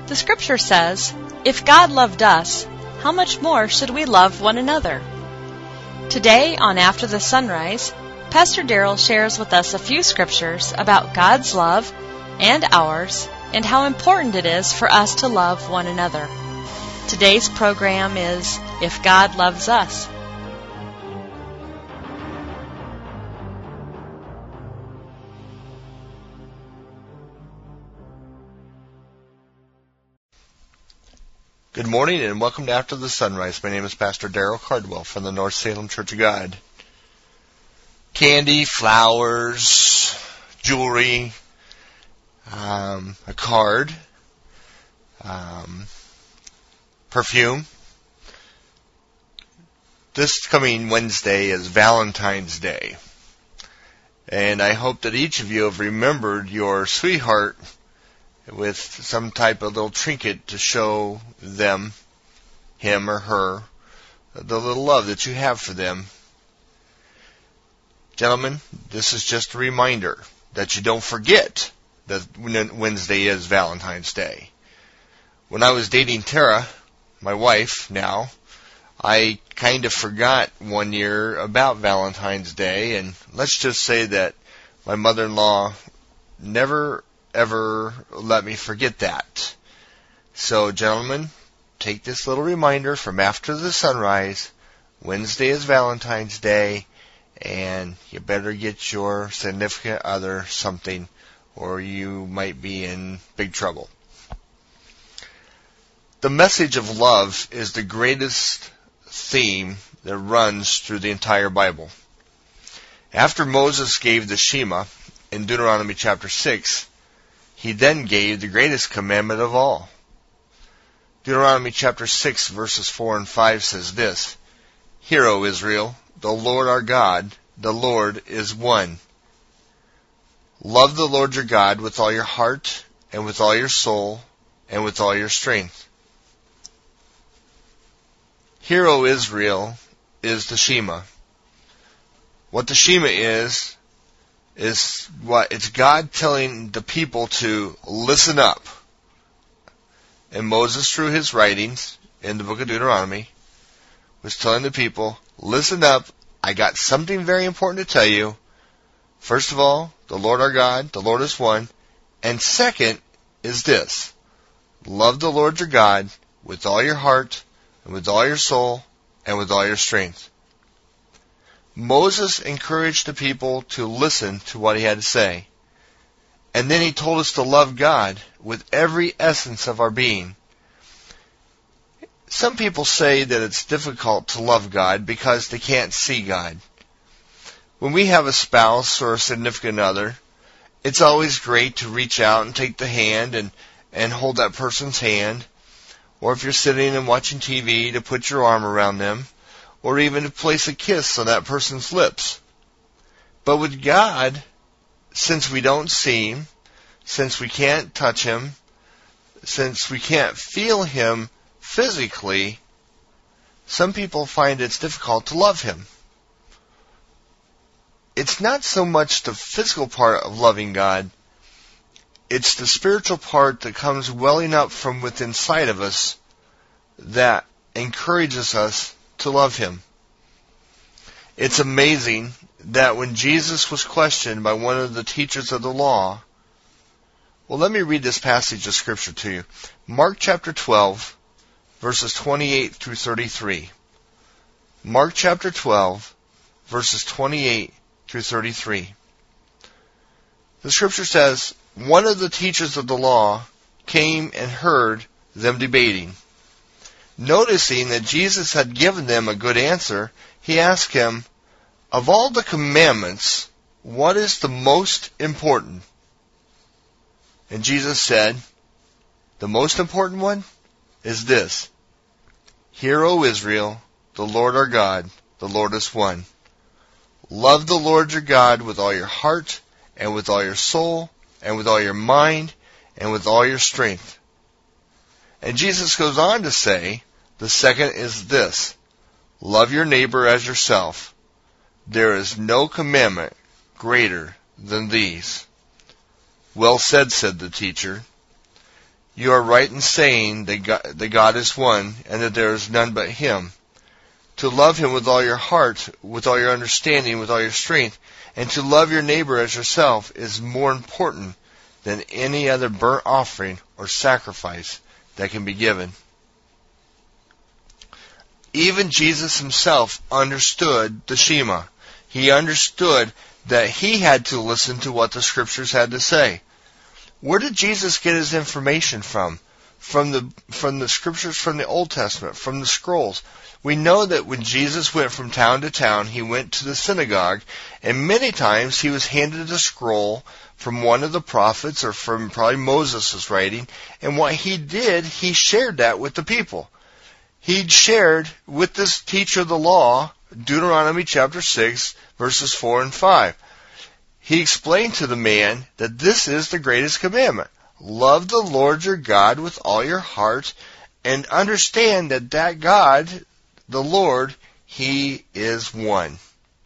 The scripture says, "If God loved us, how much more should we love one another?" Today on After the Sunrise, Pastor Darrell shares with us a few scriptures about God's love and ours and how important it is for us to love one another. Today's program is If God Loves Us. Good morning and welcome to After the Sunrise. My name is Pastor Darrell Cardwell from the North Salem Church of God. Candy, flowers, jewelry, a card, perfume. This coming Wednesday is Valentine's Day. And I hope that each of you have remembered your sweetheart with some type of little trinket to show them, him or her, the little love that you have for them. Gentlemen, this is just a reminder that you don't forget that Wednesday is Valentine's Day. When I was dating Tara, my wife now, I kind of forgot one year about Valentine's Day, and let's just say that my mother-in-law never ever let me forget that. So, gentlemen, take this little reminder from After the Sunrise. Wednesday is Valentine's Day, and you better get your significant other something, or you might be in big trouble. The message of love is the greatest theme that runs through the entire Bible. After Moses gave the Shema in Deuteronomy chapter 6, he then gave the greatest commandment of all. Deuteronomy chapter 6 verses 4 and 5 says this, "Hear, O Israel, the Lord our God, the Lord is one. Love the Lord your God with all your heart and with all your soul and with all your strength." Hear, O Israel, is the Shema. What the Shema is what? It's God telling the people to listen up. And Moses, through his writings in the book of Deuteronomy, was telling the people, listen up, I got something very important to tell you. First of all, the Lord our God, the Lord is one. And second is this, love the Lord your God with all your heart, and with all your soul, and with all your strength. Moses encouraged the people to listen to what he had to say. And then he told us to love God with every essence of our being. Some people say that it's difficult to love God because they can't see God. When we have a spouse or a significant other, it's always great to reach out and take the hand and hold that person's hand. Or if you're sitting and watching TV, to put your arm around them. Or even to place a kiss on that person's lips. But with God, since we don't see Him, since we can't touch Him, since we can't feel Him physically, some people find it's difficult to love Him. It's not so much the physical part of loving God, it's the spiritual part that comes welling up from within inside of us that encourages us to love Him. It's amazing that when Jesus was questioned by one of the teachers of the law, well, let me read this passage of Scripture to you. Mark chapter 12, verses 28 through 33. Mark chapter 12, verses 28 through 33. The Scripture says, one of the teachers of the law came and heard them debating. Noticing that Jesus had given them a good answer, he asked him, of all the commandments, what is the most important? And Jesus said, the most important one is this, Hear, O Israel, the Lord our God, the Lord is one. Love the Lord your God with all your heart, and with all your soul, and with all your mind, and with all your strength. And Jesus goes on to say, the second is this, love your neighbor as yourself. There is no commandment greater than these. Well said, said the teacher. You are right in saying that God is one, and that there is none but Him. To love Him with all your heart, with all your understanding, with all your strength, and to love your neighbor as yourself is more important than any other burnt offering or sacrifice that can be given. Even Jesus Himself understood the Shema. He understood that He had to listen to what the Scriptures had to say. Where did Jesus get His information from? From the Scriptures, from the Old Testament, from the scrolls. We know that when Jesus went from town to town, He went to the synagogue, and many times He was handed a scroll from one of the prophets, or from probably Moses' writing, and what He did, He shared that with the people. He shared with this teacher of the law, Deuteronomy chapter 6, verses 4 and 5. He explained to the man that this is the greatest commandment. Love the Lord your God with all your heart, and understand that God, the Lord, He is one.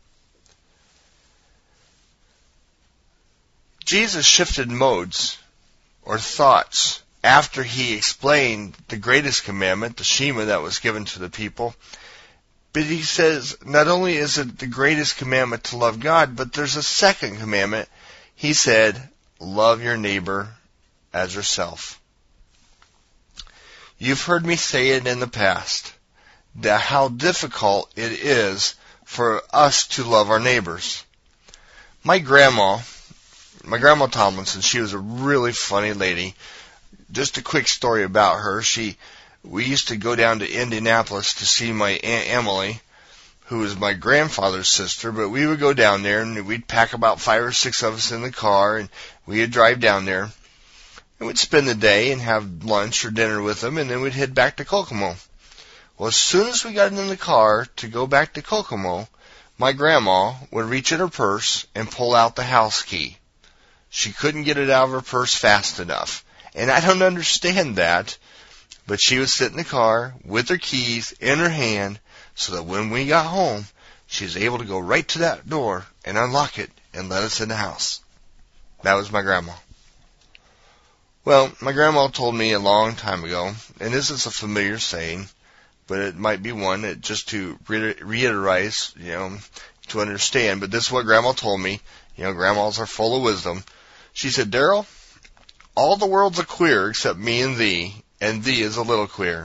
Jesus shifted modes or thoughts after He explained the greatest commandment, the Shema that was given to the people. But He says, not only is it the greatest commandment to love God, but there's a second commandment. He said, love your neighbor as yourself. You've heard me say it in the past, that how difficult it is for us to love our neighbors. My grandma Tomlinson, she was a really funny lady. Just a quick story about her. We used to go down to Indianapolis to see my Aunt Emily, who was my grandfather's sister, but we would go down there and we'd pack about 5 or 6 of us in the car and we'd drive down there and we'd spend the day and have lunch or dinner with them, and then we'd head back to Kokomo. Well, as soon as we got in the car to go back to Kokomo, my grandma would reach in her purse and pull out the house key. She couldn't get it out of her purse fast enough. And I don't understand that, but she would sit in the car with her keys in her hand so that when we got home, she was able to go right to that door and unlock it and let us in the house. That was my grandma. Well, my grandma told me a long time ago, and this is a familiar saying, but it might be one that just to reiterate, to understand, but this is what grandma told me. Grandmas are full of wisdom. She said, Daryl, all the world's a queer except me and thee is a little queer.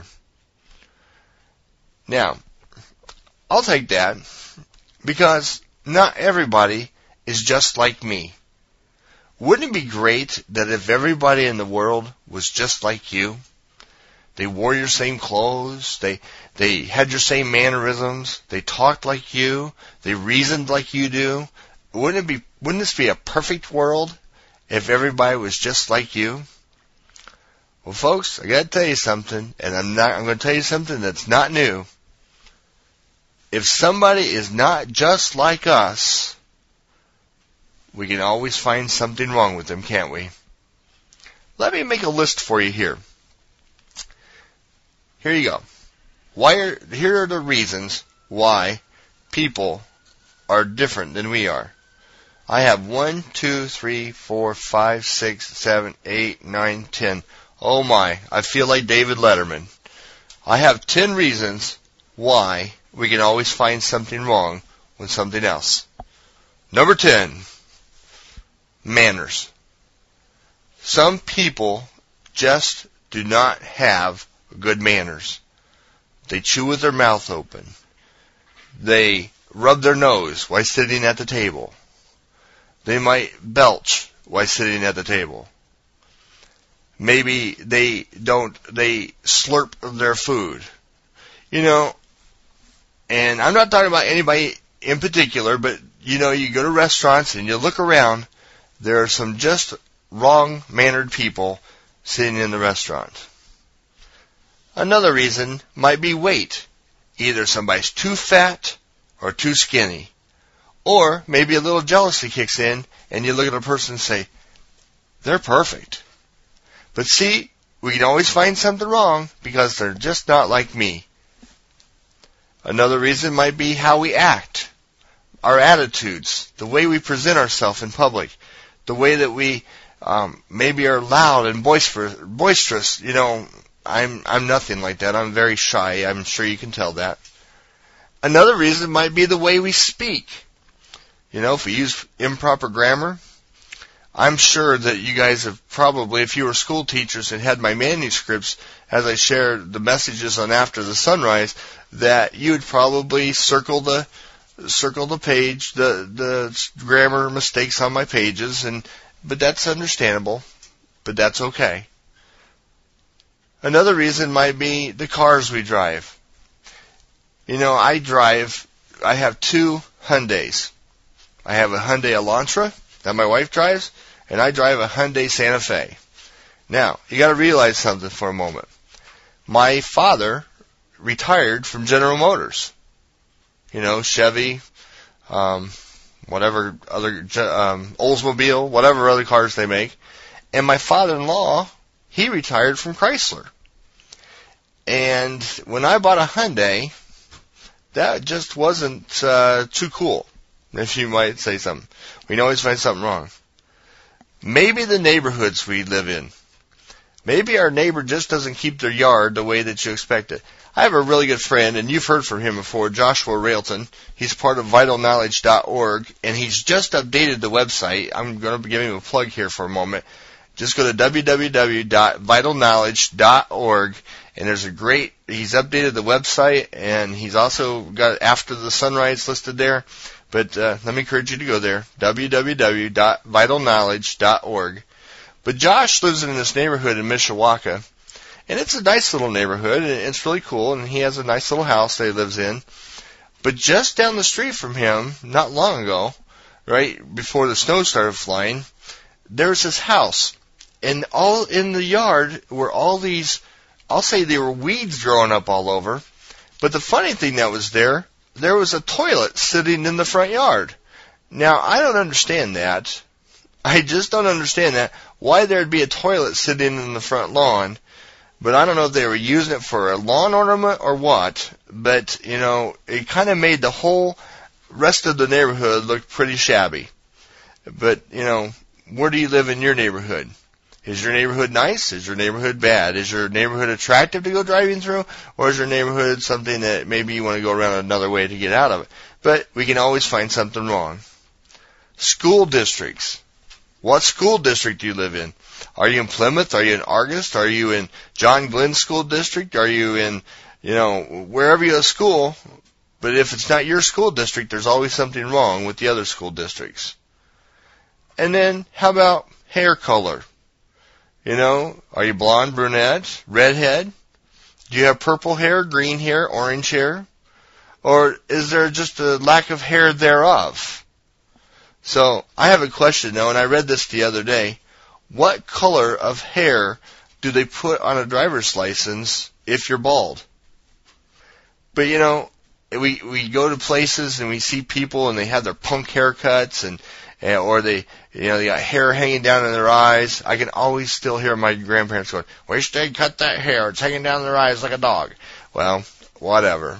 Now, I'll take that, because not everybody is just like me. Wouldn't it be great that if everybody in the world was just like you? They wore your same clothes, they had your same mannerisms, they talked like you, they reasoned like you do. Wouldn't this be a perfect world if everybody was just like you? Well, folks, I gotta tell you something, and I'm gonna tell you something that's not new. If somebody is not just like us, we can always find something wrong with them, can't we? Let me make a list for you here. Here you go. Here are the reasons why people are different than we are. I have 1, 2, 3, 4, 5, 6, 7, 8, 9, 10. Oh my, I feel like David Letterman. I have 10 reasons why we can always find something wrong with something else. Number 10, manners. Some people just do not have good manners. They chew with their mouth open. They rub their nose while sitting at the table. They might belch while sitting at the table. Maybe they slurp their food. And I'm not talking about anybody in particular, but you go to restaurants and you look around, there are some just wrong-mannered people sitting in the restaurant. Another reason might be weight. Either somebody's too fat or too skinny. Or maybe a little jealousy kicks in and you look at a person and say, they're perfect. But see, we can always find something wrong because they're just not like me. Another reason might be how we act. Our attitudes, the way we present ourselves in public, the way that we maybe are loud and boisterous. You know, I'm nothing like that. I'm very shy. I'm sure you can tell that. Another reason might be the way we speak. You know, if we use improper grammar, I'm sure that you guys have probably, if you were school teachers and had my manuscripts as I shared the messages on After the Sunrise, that you would probably circle the page, the grammar mistakes on my pages, but that's understandable, but that's okay. Another reason might be the cars we drive. You know, I have two Hyundais. I have a Hyundai Elantra that my wife drives, and I drive a Hyundai Santa Fe. Now, you got to realize something for a moment. My father retired from General Motors. You know, Chevy, whatever other, Oldsmobile, whatever other cars they make. And my father-in-law, he retired from Chrysler. And when I bought a Hyundai, that just wasn't too cool, if you might say something. We can always find something wrong. Maybe the neighborhoods we live in. Maybe our neighbor just doesn't keep their yard the way that you expect it. I have a really good friend, and you've heard from him before, Joshua Railton. He's part of vitalknowledge.org, and he's just updated the website. I'm going to be giving him a plug here for a moment. Just go to www.vitalknowledge.org, and he's updated the website, and he's also got After the Sunrise listed there. But let me encourage you to go there, www.vitalknowledge.org. But Josh lives in this neighborhood in Mishawaka, and it's a nice little neighborhood, and it's really cool, and he has a nice little house that he lives in. But just down the street from him, not long ago, right before the snow started flying, there was this house, and all in the yard were all these, I'll say they were weeds growing up all over, but the funny thing that was there was a toilet sitting in the front yard. Now, I don't understand that. I just don't understand that. Why there'd be a toilet sitting in the front lawn. But I don't know if they were using it for a lawn ornament or what. But, you know, it kind of made the whole rest of the neighborhood look pretty shabby. But, you know, where do you live in your neighborhood? Is your neighborhood nice? Is your neighborhood bad? Is your neighborhood attractive to go driving through? Or is your neighborhood something that maybe you want to go around another way to get out of it? But we can always find something wrong. School districts. What school district do you live in? Are you in Plymouth? Are you in Argos? Are you in John Glenn School District? Are you in, you know, wherever you go to school? But if it's not your school district, there's always something wrong with the other school districts. And then, how about hair color? You know, are you blonde, brunette, redhead? Do you have purple hair, green hair, orange hair? Or is there just a lack of hair thereof? So, I have a question now, and I read this the other day. What color of hair do they put on a driver's license if you're bald? But, you know, we go to places and we see people and they have their punk haircuts or they got hair hanging down in their eyes. I can always still hear my grandparents going, "Wish they'd cut that hair. It's hanging down their eyes like a dog." Well, whatever.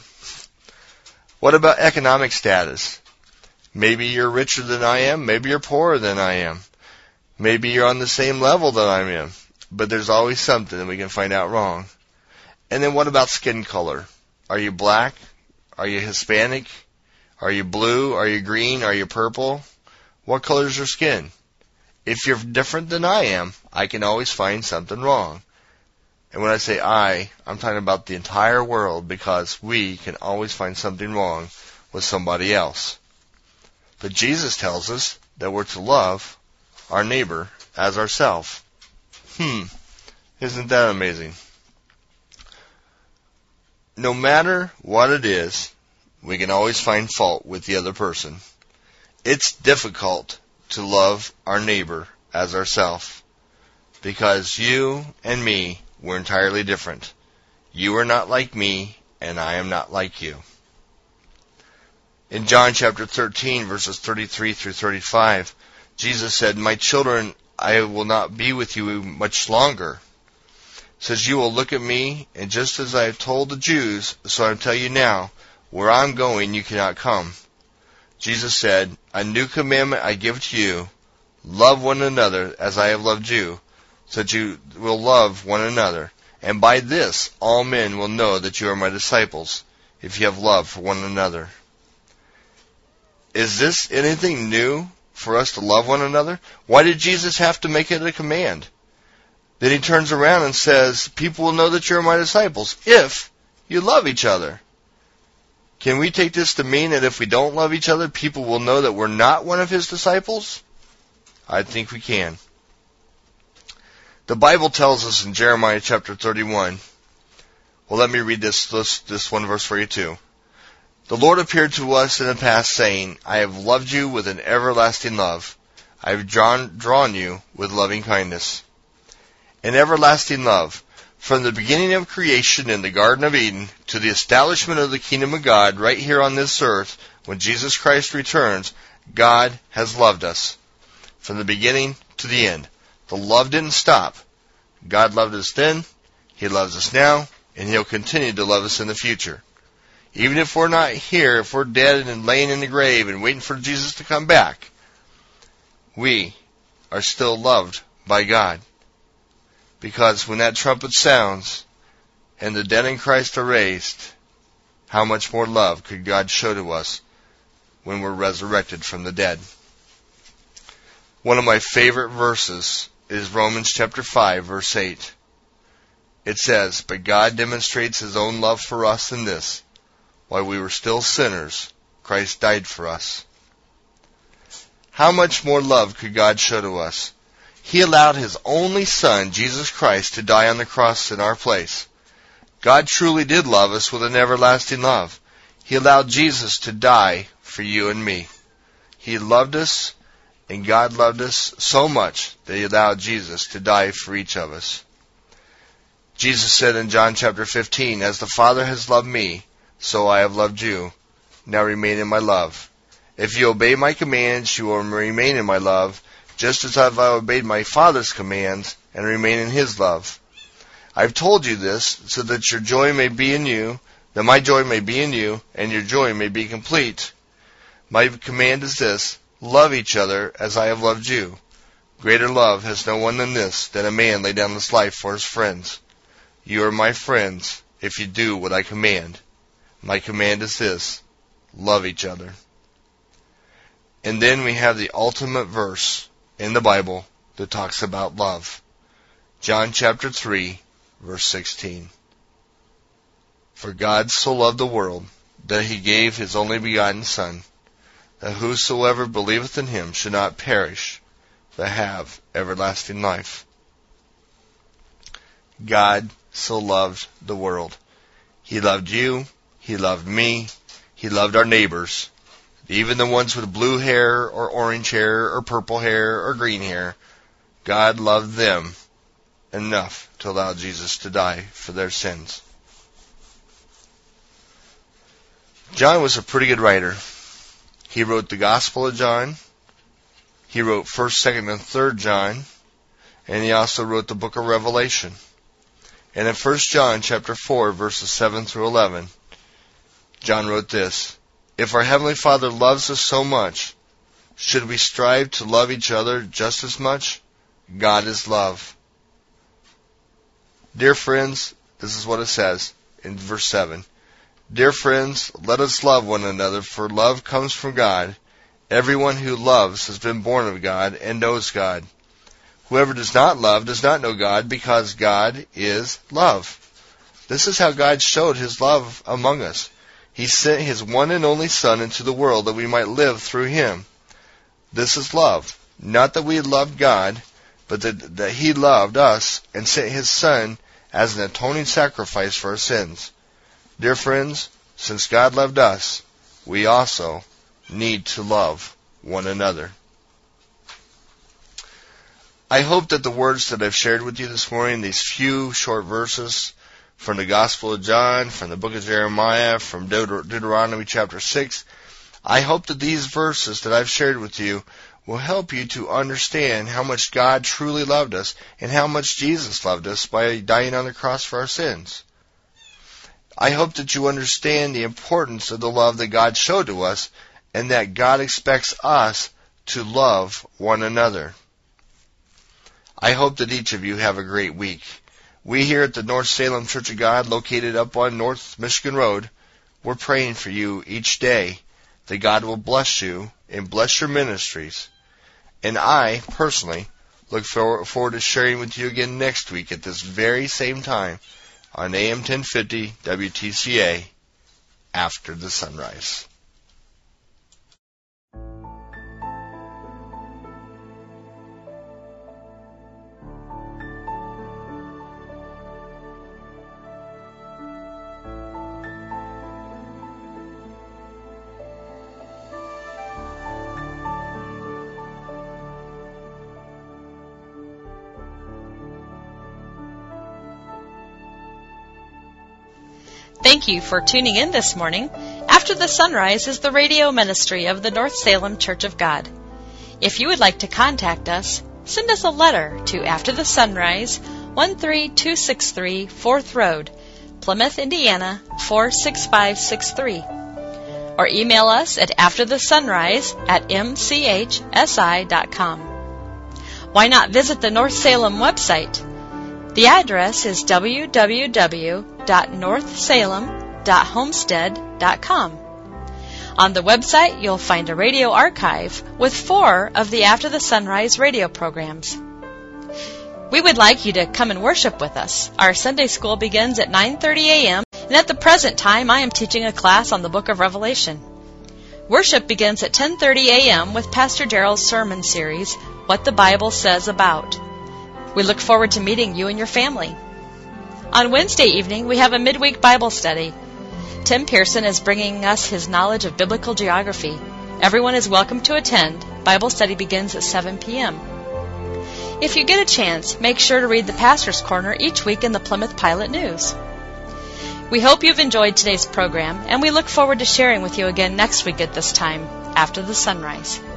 What about economic status? Maybe you're richer than I am. Maybe you're poorer than I am. Maybe you're on the same level that I'm in. But there's always something that we can find out wrong. And then what about skin color? Are you black? Are you Hispanic? Are you blue? Are you green? Are you purple? What color is your skin? If you're different than I am, I can always find something wrong. And when I say I'm talking about the entire world, because we can always find something wrong with somebody else. But Jesus tells us that we're to love our neighbor as ourselves. Isn't that amazing? No matter what it is, we can always find fault with the other person. It's difficult to love our neighbor as ourselves, because you and me were entirely different. You are not like me, and I am not like you. In John chapter 13, verses 33 through 35, Jesus said, "My children, I will not be with you much longer. It says, you will look at me, and just as I have told the Jews, so I tell you now, where I'm going, you cannot come." Jesus said, "A new commandment I give to you, Love one another as I have loved you, so that you will love one another. And by this all men will know that you are my disciples, if you have love for one another. Is this anything new for us to love one another? Why did Jesus have to make it a command? Then he turns around and says, people will know that you're my disciples if you love each other. Can we take this to mean that if we don't love each other, people will know that we're not one of his disciples? I think we can. The Bible tells us in Jeremiah chapter 31. Well, let me read this one verse for you too. The Lord appeared to us in the past, saying, I have loved you with an everlasting love. I have drawn you with loving kindness. An everlasting love. From the beginning of creation in the Garden of Eden to the establishment of the kingdom of God right here on this earth, when Jesus Christ returns, God has loved us. From the beginning to the end. The love didn't stop. God loved us then, he loves us now, and he'll continue to love us in the future. Even if we're not here, if we're dead and laying in the grave and waiting for Jesus to come back, we are still loved by God. Because when that trumpet sounds and the dead in Christ are raised, how much more love could God show to us when we're resurrected from the dead? One of my favorite verses is Romans chapter 5, verse 8. It says, but God demonstrates his own love for us in this: while we were still sinners, Christ died for us. How much more love could God show to us? He allowed his only Son, Jesus Christ, to die on the cross in our place. God truly did love us with an everlasting love. He allowed Jesus to die for you and me. He loved us, and God loved us so much that he allowed Jesus to die for each of us. Jesus said in John chapter 15, as the Father has loved me, so I have loved you. Now remain in my love. If you obey my commands, you will remain in my love, just as I have obeyed my Father's commands and remain in his love. I have told you this so that your joy may be in you, that my joy may be in you, and your joy may be complete. My command is this: love each other as I have loved you. Greater love has no one than this, that a man lay down his life for his friends. You are my friends if you do what I command. My command is this: love each other. And then we have the ultimate verse in the Bible that talks about love. John chapter 3, verse 16. For God so loved the world that he gave his only begotten Son, that whosoever believeth in him should not perish, but have everlasting life. God so loved the world. He loved you. He loved me. He loved our neighbors. Even the ones with blue hair or orange hair or purple hair or green hair. God loved them enough to allow Jesus to die for their sins. John was a pretty good writer. He wrote the Gospel of John. He wrote 1st, 2nd, and 3rd John. And he also wrote the book of Revelation. And in 1 John chapter 4, verses 7 through 11, John wrote this: if our Heavenly Father loves us so much, should we strive to love each other just as much? God is love. Dear friends, this is what it says in verse 7. Dear friends, let us love one another, for love comes from God. Everyone who loves has been born of God and knows God. Whoever does not love does not know God, because God is love. This is how God showed his love among us. He sent his one and only Son into the world that we might live through him. This is love. Not that we loved God, but that he loved us and sent his Son as an atoning sacrifice for our sins. Dear friends, since God loved us, we also need to love one another. I hope that the words that I've shared with you this morning, these few short verses from the Gospel of John, from the book of Jeremiah, from Deuteronomy chapter 6, I hope that these verses that I've shared with you will help you to understand how much God truly loved us and how much Jesus loved us by dying on the cross for our sins. I hope that you understand the importance of the love that God showed to us, and that God expects us to love one another. I hope that each of you have a great week. We here at the North Salem Church of God, located up on North Michigan Road, we're praying for you each day that God will bless you and bless your ministries. And I, personally, look forward to sharing with you again next week at this very same time on AM 1050 WTCA after the sunrise. Thank you for tuning in this morning. After the Sunrise is the radio ministry of the North Salem Church of God. If you would like to contact us, send us a letter to After the Sunrise, 13263 4th Road, Plymouth, Indiana, 46563. Or email us at afterthesunrise@mchsi.com. Why not visit the North Salem website? The address is www.northsalem.homestead.com. On the website, you'll find a radio archive with 4 of the After the Sunrise radio programs. We would like you to come and worship with us. Our Sunday school begins at 9:30 a.m., and at the present time, I am teaching a class on the book of Revelation. Worship begins at 10:30 a.m. with Pastor Daryl's sermon series, What the Bible Says About. We look forward to meeting you and your family. On Wednesday evening, we have a midweek Bible study. Tim Pearson is bringing us his knowledge of biblical geography. Everyone is welcome to attend. Bible study begins at 7 p.m. If you get a chance, make sure to read the Pastor's Corner each week in the Plymouth Pilot News. We hope you've enjoyed today's program, and we look forward to sharing with you again next week at this time, after the sunrise.